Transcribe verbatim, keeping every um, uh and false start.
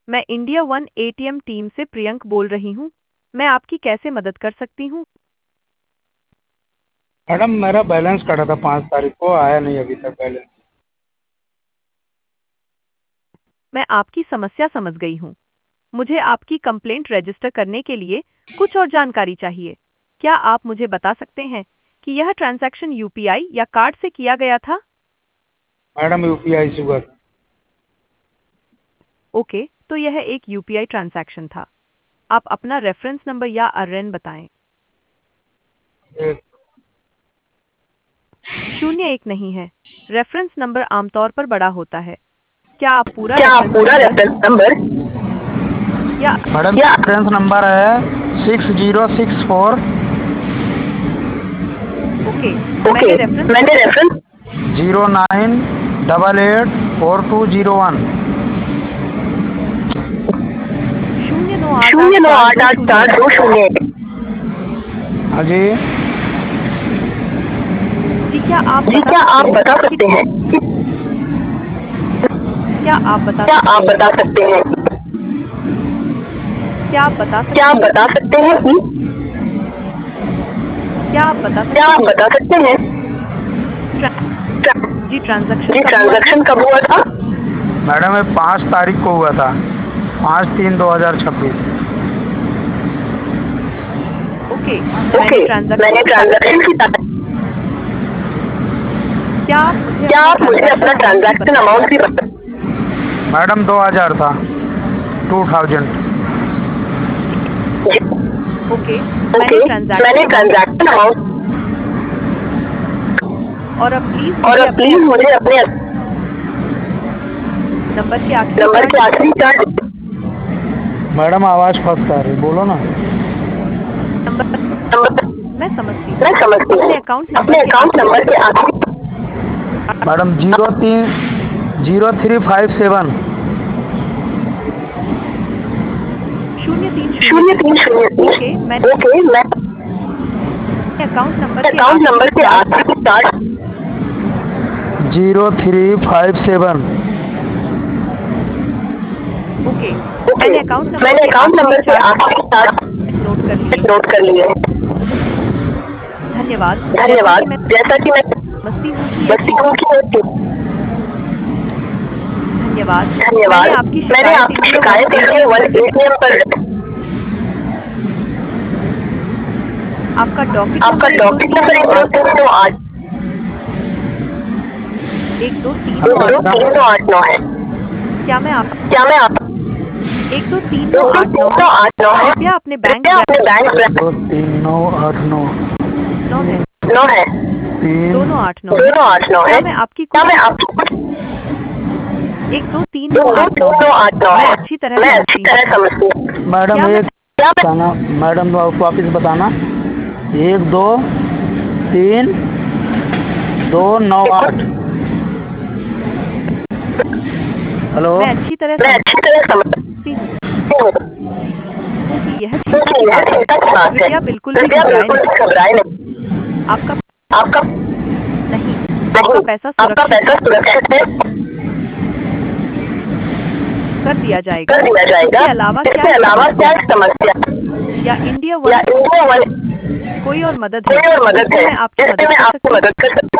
मैं India one ATM team से प्रियंक बोल रही हूँ। मैं आपकी कैसे मदद कर सकती हूँ? मैडम मेरा बैलेंस कटा था पाँच तारीख को, आया नहीं अभी तक बैलेंस। मैं आपकी समस्या समझ गई हूँ। मुझे आपकी कंप्लेंट रजिस्टर करने के लिए कुछ और जानकारी चाहिए। क्या आप मुझे बता सकते हैं कि यह ट्रांजैक्शन यूपीआई या कार्ड से किया गया था? मैडम यूपीआई से हुआ था। ओके, तो यह एक यूपीआई ट्रांजैक्शन था। आप अपना रेफरेंस नंबर या आरएन बताएं। एक शून्य एक नहीं है। रेफरेंस नंबर आमतौर पर बड़ा होता है। क्या आप पूरा क्या आप रेफरेंस पूरा नंबर रेफरेंस नंबर या मैडम या रेफरेंस नंबर है six zero six four okay, okay मैंने रेफरेंस मैंने reference zero nine double eight four two zero one. शून्य नौ आठ आठ शून्य नौ चार आठ दो आठ शून्य चार एक। दो शून्य एक। हाँ जी। जी, क्या आप जी बता क्या आप सकते हैं बता कि सकते हैं कि क्या आप बता क्या सकते आप हैं बता सकते हैं क्या आप बता क्या सकते आप हैं बता कि सकते हैं कि क्या आप बता क्या सकते आप हैं बता सकते हैं ट्रा, जी ट्रांजैक्शन जी कब हुआ था? ट्रांजैक्शन कब हुआ था? मैडम ये पाँच तारीख को हुआ था, पाँच तीन दो हजार छब्बीस। ओके, ओके मैंने ट्रांजैक्शन मैंने की तारीख ट्रांजैक्शन की तारीख क्या आप मुझे क्या अपना आप मुझे ट्रांजैक्शन अपना अमाउंट भी ट्रांजैक्शन बताएं? अमाउंट भी बता मैडम दो हजार था, टू थाउजेंड। ओके, ओके मैंने ट्रांजैक्शन मैंने अमाउंट ट्रांजैक्शन अमाउंट और अब प्लीज और मुझे अब अपने प्लीज मुझे अपने नंबर के आखिरी नंबर चार के आखिरी चार मैडम आवाज फंस आ रही, बोलो ना। नंबर नंबर मैं समझती मैं हूँ। समझती हूँ। अपने अकाउंट अपने नंबर के अकाउंट आखिरी नंबर के आखिरी मैडम जीरो तीन जीरो थ्री फाइव सेवन। शून्य तीन शून्य शून्य तीन। तीन शून्य ओके, मैं तीन। ओके मैं अकाउंट नंबर के अकाउंट आखिरी नंबर के चार आखिरी चार zero three five seven. Okay, okay मैंने अकाउंट नंबर मैंने के अकाउंट आखिरी नंबर के चार आखिरी चार नोट कर लिए हैं। नोट कर लिए हैं। धन्यवाद। जैसा कि धन्यवाद। मैं जैसा कि मैं समझती हूँ कि यह बच्ची ठीक हूँ है। कि मैं धन्यवाद। मैंने धन्यवाद। आपकी मैंने शिकायत आपकी इंडिया वन शिकायत इंडिया एटीएम वन पर रिक- एटीएम पर आपका डॉकेट आपका नंबर एक दो डॉक्यूमेंट तीन नंबर नौ एक दो आठ तीन दो आठ एक दो तीन हाँ नौ आठ दो नौ तीन है। दो आठ नौ है। क्या मैं आप क्या मैं आप एक दो तीन दो नौ दो आठ तीन नौ दो है? आठ नौ है? कृपया अपने बैंक कृपया अपने बैंक ब्रांच दो तीन नौ आठ नौ नौ है। नौ है। तीन दोनों आठ नौ है। दोनों आठ नौ क्या है। मैं आपकी क्या कुछ मैं आपकी कुछ एक दो तीन दो नौ दो आठ नौ तीन है? दो आठ नौ मैं है? अच्छी तरह मैं अच्छी समझती हूँ। तरह समझती हूँ। मैडम क्या मैं एक क्या मैं बताना, मैडम वापिस बताना। एक दो तीन दो कुछ नौ आठ। हेलो। मैं अच्छी तरह मैं अच्छी तरह समझती हूँ समझती हूँ कि यह चिंता क्योंकि की यह बात है। चिंता की बात है। कृपया बिल्कुल भी कृपया घबराएं बिल्कुल नहीं। भी घबराए नहीं। आपका आपका नहीं, आपका नहीं पैसा आपका सुरक्षित पैसा है। सुरक्षित है। कर दिया जाएगा। कर दिया जाएगा। इसके अलावा क्या इसके एक अलावा क्या समस्या एक समस्या या इंडिया या वन इंडिया वन कोई और मदद है कोई और मदद जिसमें है मैं आपकी जिससे मदद मैं कर आपकी सकती हूँ? मदद कर सकती